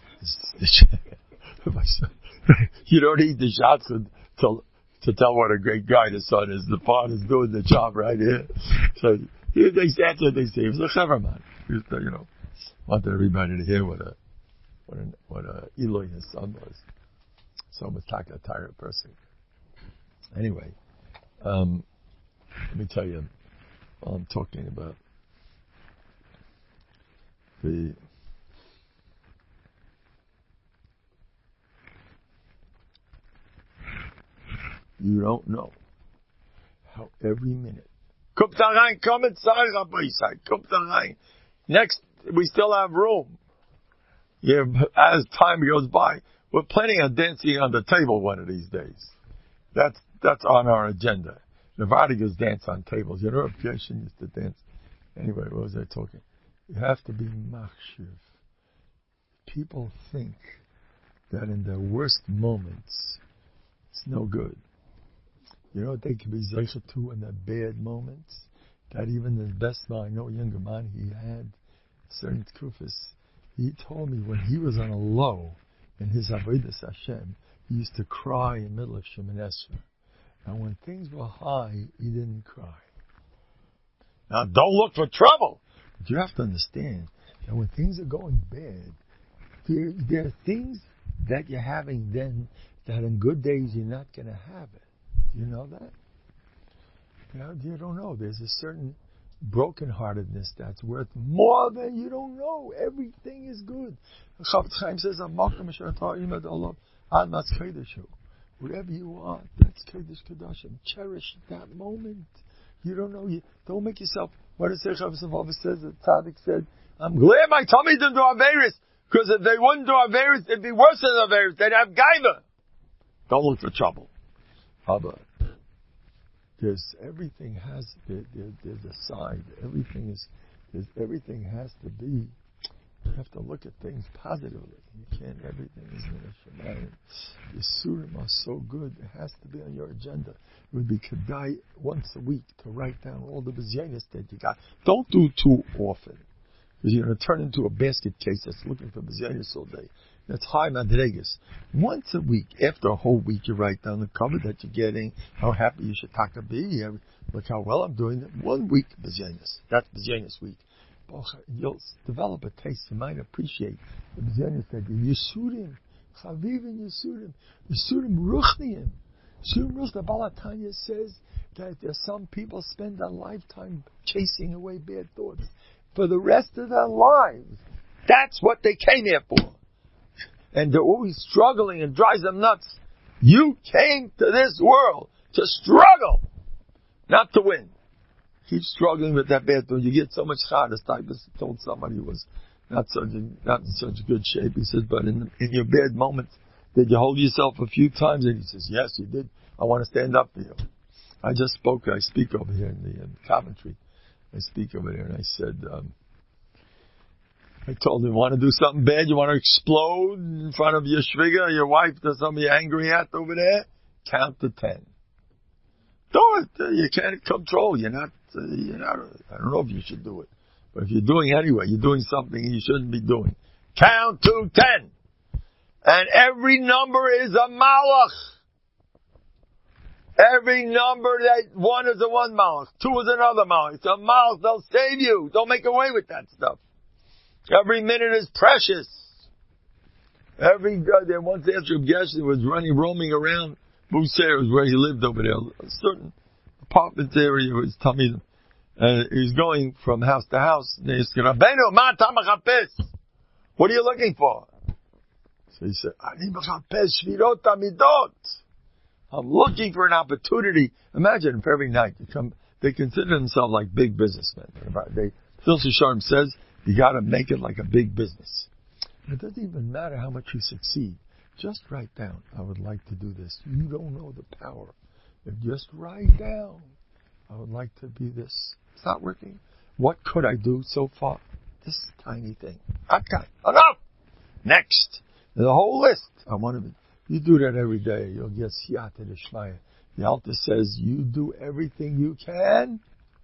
You don't need the shots to, to, to tell what a great guy the son is. The father's doing the job right here. So they, that's what they say. He was a Sheverman. He was, you know, wanted everybody to hear what a, what a, what a Eloi his son was. Son was like a tired person. Anyway, um, let me tell you, while I'm talking about the you don't know how every minute kommt da rein, komm in Zahl, Rabbi Isai, kommt da rein. Next, we still have room. Yeah, as time goes by, we're planning on dancing on the table one of these days. That's that's on our agenda. Nevadigas dance on tables. You know, Pieshin used to dance. Anyway, what was I talking? You have to be machshiv. People think that in their worst moments, it's no good. You know what they can be zeicha to in their bad moments? That even the best man, I know a younger man, he had certain kufis. He told me when he was on a low in his avodas Hashem, he used to cry in the middle of Shemoneh Esrei. And when things were high, he didn't cry. Now, don't look for trouble. But you have to understand that when things are going bad, there, there are things that you're having then that in good days you're not going to have it. Do you know that? You know, you don't know. There's a certain brokenheartedness that's worth more than you don't know. Everything is good. Chafetz Chaim says, whatever you want, that's Kodesh Kodashim. Cherish that moment. You don't know. You don't make yourself. What does Chavis Avos says? The Tzaddik said, "I'm glad my tummy didn't do Averis, because if they wouldn't do Averis, it'd be worse than Averis. They'd have Gaiva." Don't look for trouble. But there's everything has there, there, there's a side. Everything is there's everything has to be. You have to look at things positively. You can't, everything is in a shemayim. The Surim are so good, it has to be on your agenda. It would be kedai once a week to write down all the bizyanis that you got. Don't do too often, because you're going to turn into a basket case that's looking for bizyanis all day. That's high madregas. Once a week, after a whole week, you write down the cover that you're getting, how happy you should taka be, look how well I'm doing. One week bizyanis. That's bizyanis week. You'll develop a taste. You might appreciate the B'zaynis that you Yisurim, Chavivim Yisurim, Yisurim Ruchniim. Yisurim Ruchniim. The Balatanya says that there's some people spend a lifetime chasing away bad thoughts for the rest of their lives. That's what they came here for. And they're always struggling and drives them nuts. You came to this world to struggle, not to win. Keep struggling with that bad thing. You get so much schar. This type told somebody who was not such a, not in such good shape. He says, but in, in your bad moments, did you hold yourself a few times? And he says, yes, you did. I want to stand up for you. I just spoke, I speak over here in the in Coventry. I speak over there and I said, um, I told him, want to do something bad? You want to explode in front of your shviga, your wife, does something you're angry at over there? Count to ten. Do it. You can't control. You're not, uh, you're not, I don't know if you should do it. But if you're doing anyway, you're doing something you shouldn't be doing. Count to ten. And every number is a malach. Every number, that one is a one malach. Two is another malach. It's a malach. They'll save you. Don't make away with that stuff. Every minute is precious. Every uh, there once after Geshe was running, roaming around Busser, was where he lived over there. A certain apartment area was Talmidim. And he was going from house to house. And they said, Rabbeinu, ma ta mechapes? What are you looking for? So he said, Ani mechapes shvirot tamidot. I'm looking for an opportunity. Imagine if every night they come, they consider themselves like big businessmen. They, Phil Sharm says, you gotta make it like a big business. And it doesn't even matter how much you succeed. Just write down, I would like to do this. You don't know the power. If just write down, I would like to be this. It's not working. What could I do so far? This tiny thing. Okay, enough! Next. The whole list. I want to be, you do that every day. You'll get siyata d'shmaya. The Alter says, you do everything you can.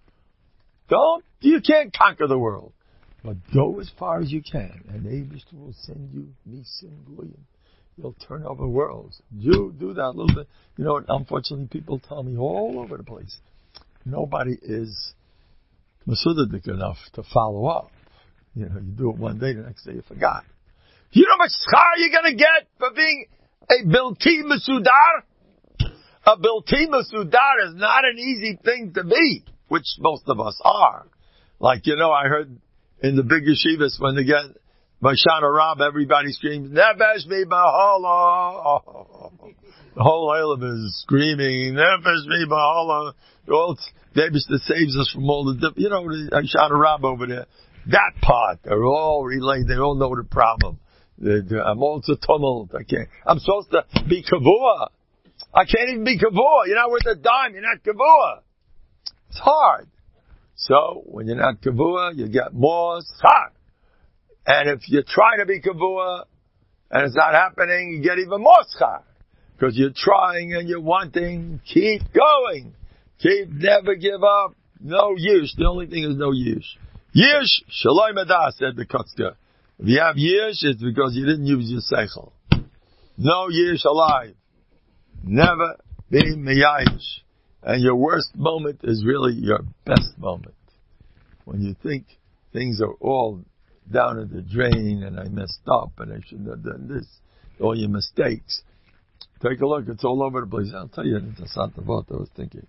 Don't, you can't conquer the world. But go as far as you can, and Eibishter will send you nisim gluyim. You'll turn over worlds. You do that a little bit. You know, unfortunately, people tell me all over the place. Nobody is masudadik enough to follow up. You know, you do it one day, the next day you forgot. You know how much schar you're going to get for being a bilti masudar? A bilti masudar is not an easy thing to be, which most of us are. Like, you know, I heard in the big yeshivas, when they get Mashana Rab, everybody screams, Nefesh mi b'hola. The whole Elam is screaming, Nefesh mi b'hola. That saves us from all the, diff- you know, the Mashana Rab over there. That part, they're all relayed, they all know the problem. They're, they're, I'm also tumult, I can't, I'm supposed to be kavua. I can't even be kavua. You're not worth a dime, you're not kavua. It's hard. So, when you're not kavua, you get more schar. And if you try to be kavua, and it's not happening, you get even more schar. Because you're trying and you're wanting, keep going. Keep, never give up. No yish. The only thing is no yish. Yish, shaloi medah, said the Kotzker. If you have yish, it's because you didn't use your seichel. No yish alive. Never be meyayish. And your worst moment is really your best moment. When you think things are all down in the drain and I messed up and I shouldn't have done this, all your mistakes. Take a look, it's all over the place. I'll tell you, it's not the vote I was thinking.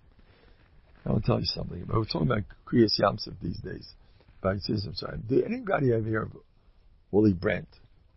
I will tell you something. I was talking about Kriyas Yamsuf these days. But I say something. Did anybody ever hear of Willy Brandt?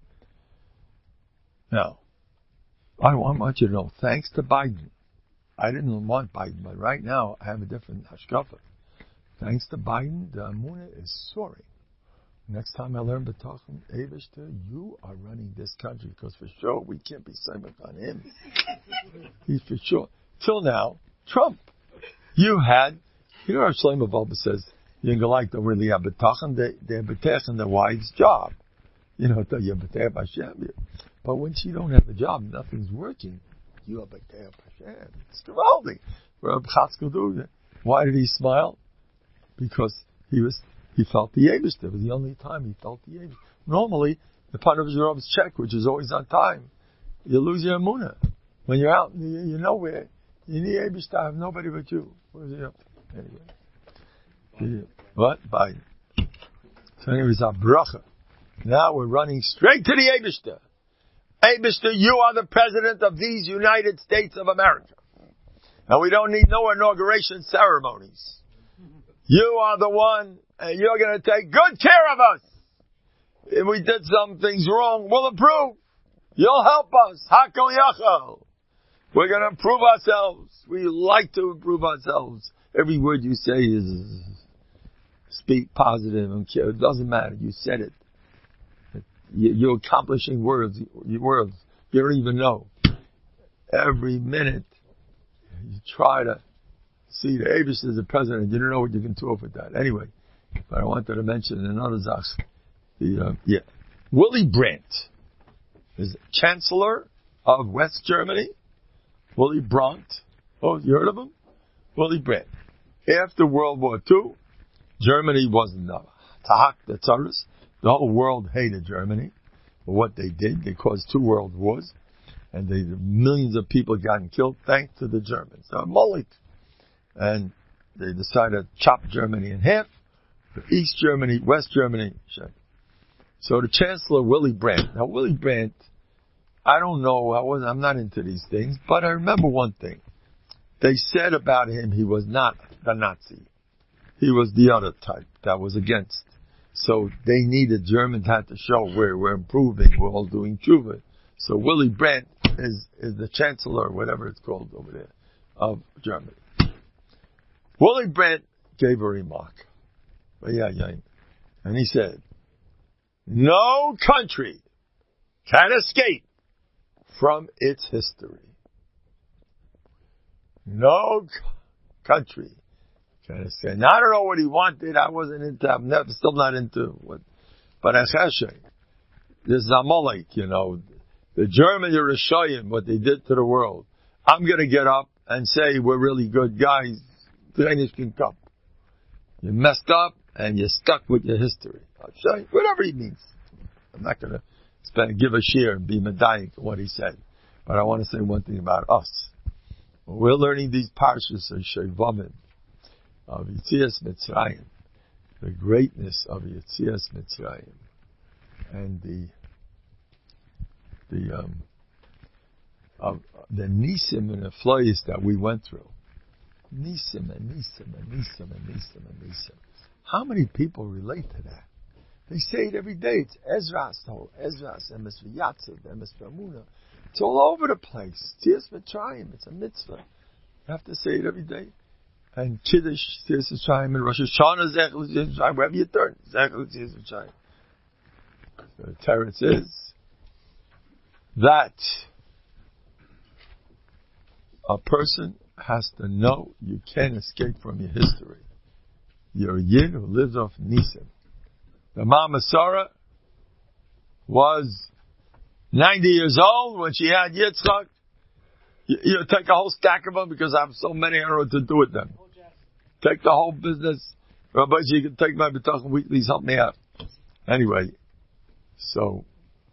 No. I want you to know, thanks to Biden, I didn't want Biden, but right now I have a different hashkafa. Thanks to Biden, the Amunah is soaring. Next time I learn B'tachon Eibishter, you are running this country, because for sure we can't be saying on him. He's for sure. Till now, Trump. You had, you know, Shlomo Wolbe says, you like don't really have B'tachon, they, they're B'tachon the wives' job. You know, you're B'tachon Hashem. But once you don't have a job, nothing's working. You are B'tachon Hashem. It's gewaldig. Why did he smile? Because he was, he felt the Eibishter. It was the only time he felt the Eibishter. Normally, the part of Jerom's check, which is always on time, you lose your Emunah. When you're out, you, you're nowhere. You need Eibishter. I have nobody but you. What is he up to? Anyway. What? Biden. So anyways, our bracha. Now we're running straight to the Eibishter. Eibishter, you are the president of these United States of America. And we don't need no inauguration ceremonies. You are the one, and you're going to take good care of us. If we did some things wrong, we'll approve. You'll help us. Hakol Yachol. We're going to improve ourselves. We like to improve ourselves. Every word you say is speak positive. It doesn't matter. You said it. You're accomplishing words. Words you don't even know. Every minute you try to see the Abish as the president. You don't know what you can do with that. Anyway, but I wanted to mention another zach. The uh, yeah, Willy Brandt is Chancellor of West Germany. Willy Brandt. Oh, you heard of him? Willy Brandt. After World War Two, Germany wasn't the Tahak, the Tsarist. The whole world hated Germany for what they did. They caused two world wars, and they, millions of people gotten killed thanks to the Germans. They're Moloch. And they decided to chop Germany in half. East Germany, West Germany. So the Chancellor, Willy Brandt. Now, Willy Brandt, I don't know, I wasn't, I'm not into these things, but I remember one thing. They said about him he was not the Nazi. He was the other type that was against. So they needed, Germans had to show we're, we're improving, we're all doing tshuva. So Willy Brandt is, is the Chancellor, whatever it's called over there, of Germany. Willy Brandt gave a remark. And he said, no country can escape from its history. No c- country can escape. Now, I don't know what he wanted. I wasn't into, I'm never, still not into what, but Achashai, this is Amalek, you know, the German Yerushalayim, what they did to the world. I'm going to get up and say we're really good guys. Training cup. You messed up and you're stuck with your history. I'll show you, whatever he means. I'm not going to spend, give a share and be medayik to what he said. But I want to say one thing about us. When we're learning these parshas of Shevavim, of Yetzias Mitzrayim, the greatness of Yetzias Mitzrayim, and the the um, of the nisim and the floyis that we went through. Nisim and Nisim and Nisim and Nisim and Nisim. How many people relate to that? They say it every day. It's Ezra's whole Ezra's, Emes V'Yatziv, Emes V'Amunah. It's all over the place. Tzias Mitzrayim. It's a mitzvah. You have to say it every day. And Kiddush, Tzias Mitzrayim, and Rosh Hashanah, Zech L'Tzias Mitzrayim. Wherever you turn, Zech L'Tzias Mitzrayim. The teretz is that a person has to know you can't escape from your history. You're a yid who lives off Nisim. The Mama Sarah was ninety years old when she had Yitzchak. You, you take a whole stack of them because I have so many, I don't know what to do with them. Take the whole business. Rabbi, you can take my B'tachon weeklies, help me out. Anyway, so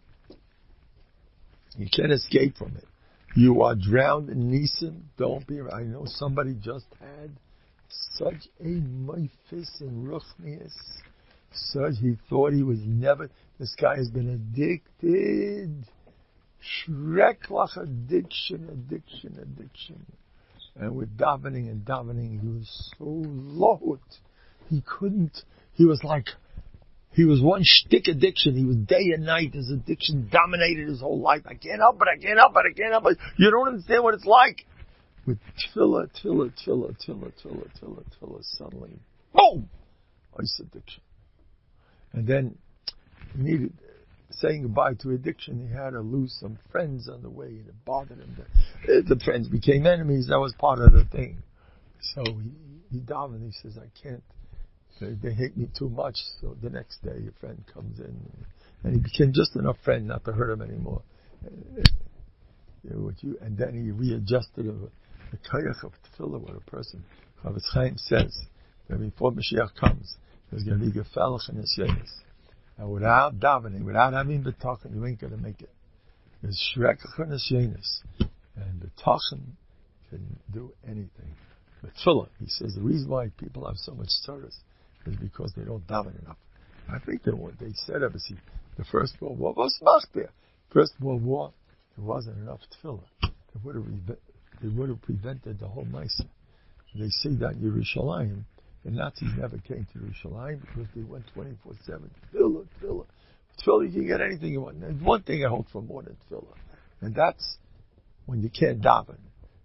you can't escape from it. You are drowned in Nisim. Don't be. I know somebody just had such a meifis and ruchnius. Such he thought he was never. This guy has been addicted. Shreklach addiction, addiction, addiction. And with davening and davening, he was so low. He couldn't. He was like. He was one shtick addiction. He was day and night. His addiction dominated his whole life. I can't help it. I can't help it. I can't help it. You don't understand what it's like. With tefillah, tefillah, tefillah, tefillah, tefillah, tefillah, tefillah, suddenly, boom! Ice addiction. And then he needed, saying goodbye to addiction, he had to lose some friends on the way, and it bothered him. The, the friends became enemies. That was part of the thing. So he, he davened. He says, I can't. They, they hate me too much. So the next day, a friend comes in, and he became just enough friend not to hurt him anymore. And, you know, what you, and then he readjusted the, the kayach of tefillah. What a person, Chavetz Chaim says that before Mashiach comes, there's going to be gefelach and nisyonis. And without davening, without having b'tachon, you ain't going to make it. There's shrekach and nisyonis, and b'tachon can do anything. But tefillah, he says, the reason why people have so much service is because they don't daven enough. I think they were, they said it, see, the First World War was mach there. First World War, there wasn't enough tefillah. They would have, they would have prevented the whole Maisa. They say that in Yerushalayim, the Nazis never came to Yerushalayim because they went twenty-four seven. Tefillah, tefillah. Tefillah, you can get anything you want. There's one thing I hold for more than tefillah. And that's when you can't daven.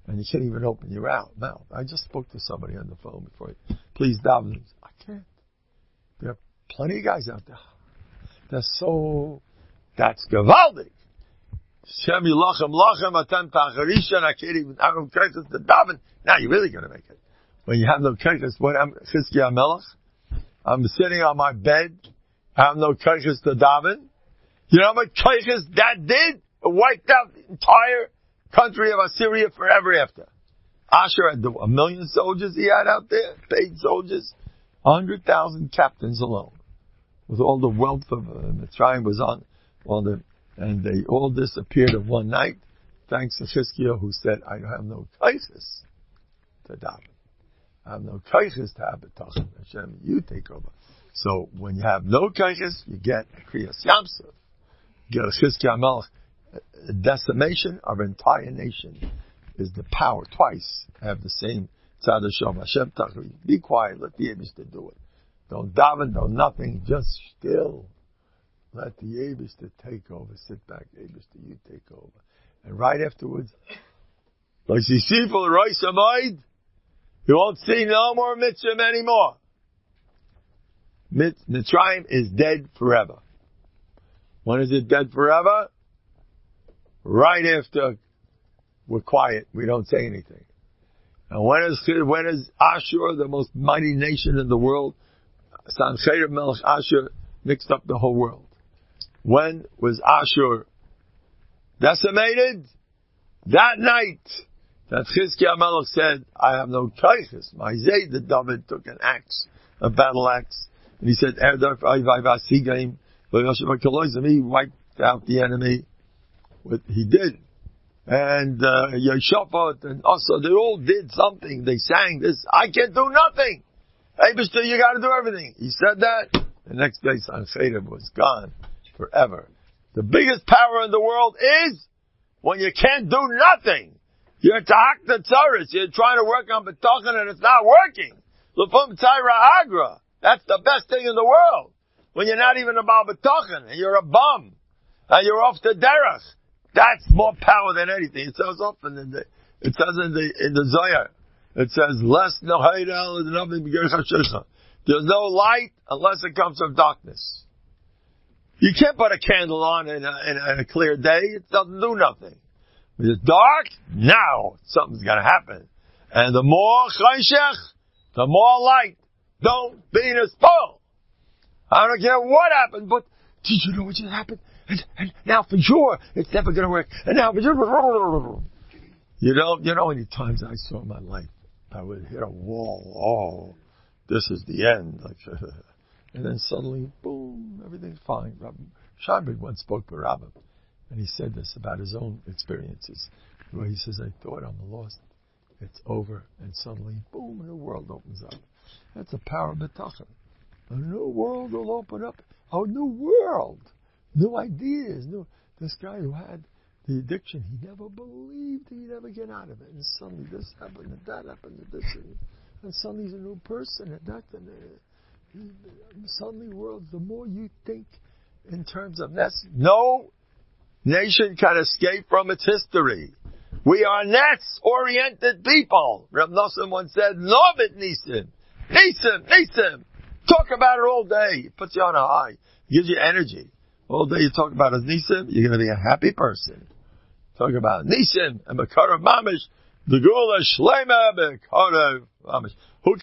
and you can't even open your out mouth. I just spoke to somebody on the phone before. Please daven. I can't. There are plenty of guys out there. They're so. That's gewaldig. Shem yilachem lachem atem tacharishan. I can't even. I don't care to daven. Now you're really going to make it. When you have no kaiches, what I'm Chizkiah Melech, I'm sitting on my bed. I have no kaiches to daven. You know how much kaiches that did? It wiped out the entire country of Assyria forever after. Asher had a million soldiers he had out there, paid soldiers, a hundred thousand captains alone, with all the wealth of uh, Mitzrayim was on, all the, and they all disappeared in one night, thanks to Chizkiah, who said, "I have no kaiches to daven. I have no kaiches to have betachan. Hashem, you take over." So when you have no kaiches, you get Kriyas Yamsuf, you get a Chizkiah Melech. A decimation of an entire nation is the power. Twice have the same tzad Hashem. Hashem tachri. Be quiet. Let the Eibishter do it. Don't daven. Don't nothing. Just still. Let the Eibishter take over. Sit back, Eibishter. You take over. And right afterwards, like you see for the Rosh Hamoed, you won't see no more Mitzrayim anymore. Mitzrayim is dead forever. When is it dead forever? Right after we're quiet, we don't say anything. And when is when is Ashur, the most mighty nation in the world, Sancheir Melech Ashur, mixed up the whole world? When was Ashur decimated? That night that Chizkiah Melech said, "I have no kaiches." My Zayd, the David, took an axe, a battle axe, and he said, "Erdar Ayvai Vasigaim, he wiped out the enemy." What he did. And, uh, Yeshafat and also, they all did something. They sang this, "I can't do nothing. Hey, Mister, you gotta do everything." He said that. The next day, Sancheir was gone forever. The biggest power in the world is when you can't do nothing. You're ta'ak the tzaris. You're trying to work on betachan and it's not working. L'fum tzayra agra. That's the best thing in the world. When you're not even about betachan and you're a bum and you're off the derech. That's more power than anything. It says often in the, it says in the, in the Zohar, it says, less no hayral and nothing. There's no light unless it comes from darkness. You can't put a candle on in a, in a, in a clear day. It doesn't do nothing. When it's dark, now something's gonna happen. And the more chayshech, the more light. Don't be in a spoil. I don't care what happened, but did you know what just happened? And, and now for sure, it's never going to work. And now for sure, you know, you know how many times I saw in my life, I would hit a wall. Oh, this is the end. Like, and then suddenly, boom, everything's fine. Rabbi Scheinberg once spoke to Rabbi, and he said this about his own experiences. Where he says, "I thought I'm lost. It's over." And suddenly, boom, a new world opens up. That's the power of betachan. A new world will open up. A new world. New ideas, new, this guy who had the addiction, he never believed he'd ever get out of it. And suddenly this happened, and that happened, and this, and, and suddenly he's a new person, and that, and, uh, and suddenly world, the more you think in terms of that's, no nation can escape from its history. We are nets-oriented people. Reb Nosson once said, "Love it, Nisim. Nisim, Nisim." Talk about it all day. It puts you on a high. It gives you energy. All day you talk about as Nisim, you're going to be a happy person. Talk about Nisim and Bekarev Mamish, the Gula Shlema Bekarev Mamish. Who